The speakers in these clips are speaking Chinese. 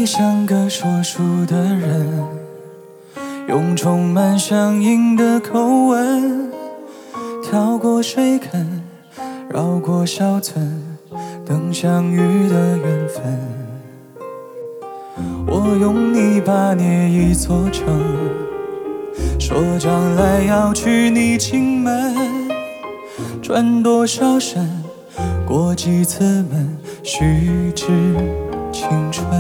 像个说书的人，用充满乡音的口吻，跳过水坑，绕过小村，等相遇的缘分。我用泥巴捏一座城，说将来要娶你进门，转多少身，过几次门，虚掷青春。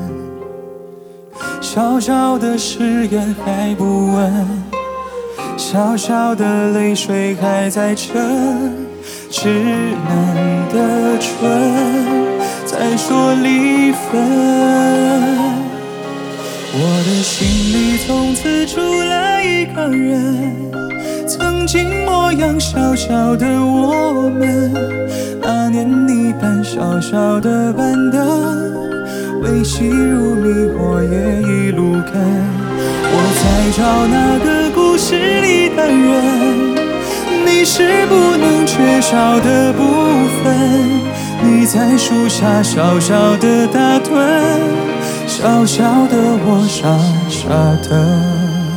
小小的誓言还不稳，小小的泪水还在撑，稚嫩的唇在说离分。我的心里从此住了一个人，曾经模样小小的我们，那年你搬小小的板凳，维系如谜我也一路跟。我在找那个故事里的人，你是不能缺少的部分。你在树下小小的打盹，小小的我傻傻的。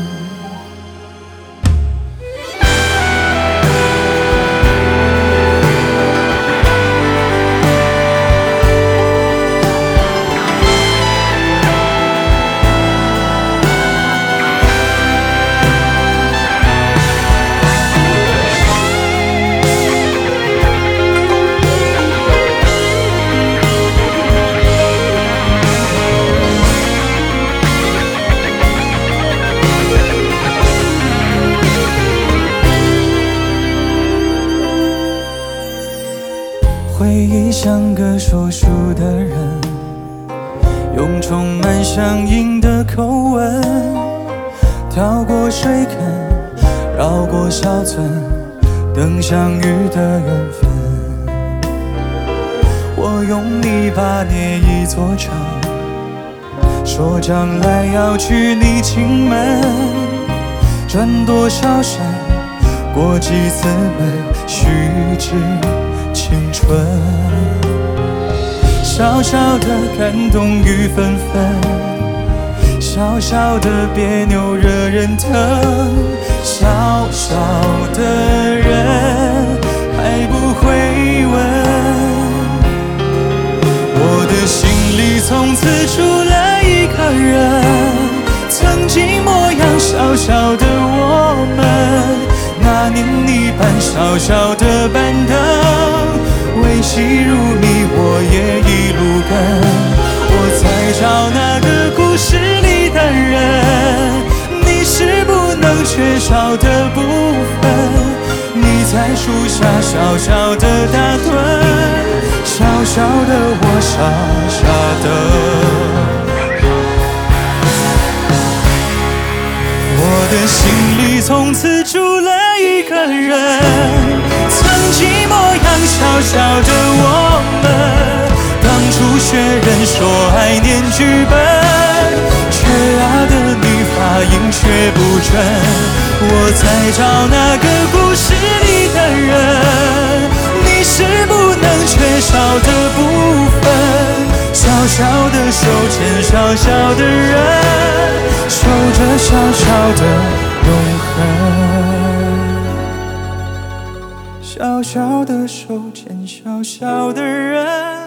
回忆像个说书的人，用充满乡音的口吻，跳过水坑，绕过小村，等相遇的缘分。我用泥巴捏一座城，说将来要娶你进门，转多少身，过几次门，虚掷青春。小小的感动与愤愤，小小的别扭惹人疼，小小的人还不会问。我的心里从此住了一个人，曾经模样小小的我们，那年你搬小小的板凳，维系如谜我也一路跟。我在找那个故事里的人，你是不能缺少的部分。你在树下小小的打盹，小小的我傻傻的。我的心里从此住了一个人，曾经模样小小的我们，当初学人说爱念剧本，缺牙的你发音却不准。我在找那个故事里的人，你是不能缺少的部分。小小的手牵小小的人，守着小小的永恒。小小的手牵小小的人，